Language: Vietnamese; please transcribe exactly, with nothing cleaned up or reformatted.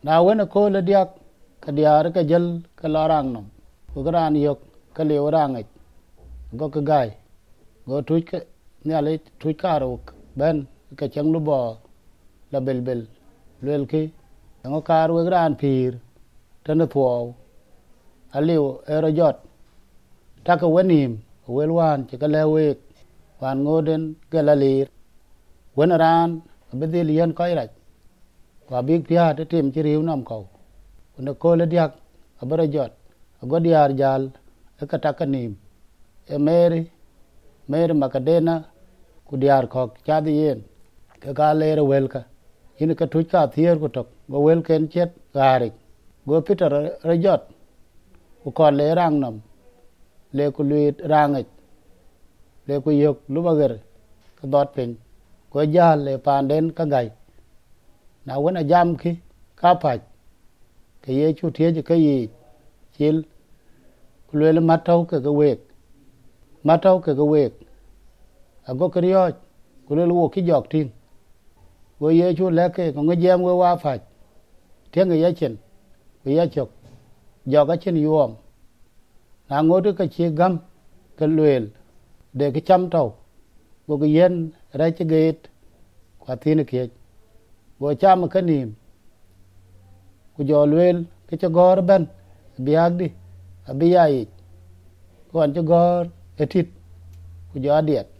na wena ko le diak ka diar ka jel ka larang no ko gran yok ka le orang ai go ka gai go tuj ka ne ale tuj karo ben ka chang lu bo la bel bel lel ki ngo kar we gran pir tan thuo aliu erojot ta ka wenim welwan ti ka lewe wan ngoden ka lalir wenaran bedil yen ko ira wa big pia te tim ci riw nam ko ne ko le diak abarajot go diar jal e ka takanim e meri meri makadena ku diar ko chadi yen ka ka le welka yin ka tuj ka thier ku tok go wel ken chet gari go peter rajot ku ko le rang nam le ku luit rangit le ku yok lu bager ka dot pen ko jal le panden ka gai na wona jam ki ka pach ke ye chu tie je ka yi chil ku le matau ke ka wek matau ke ka wek ago kriyo ku le wo ki jok tin go ye chu le ke ko ngem we wa phach tieng ye chen we ye chok jok a chen yuom na ngodu ka chi gam ka lwel de ki cham tau go ge yen ra che get kwa tin ke go cham ka nim ku jo lwel ke che gor ben biag di abiyai kon che gor etit ku jo adiet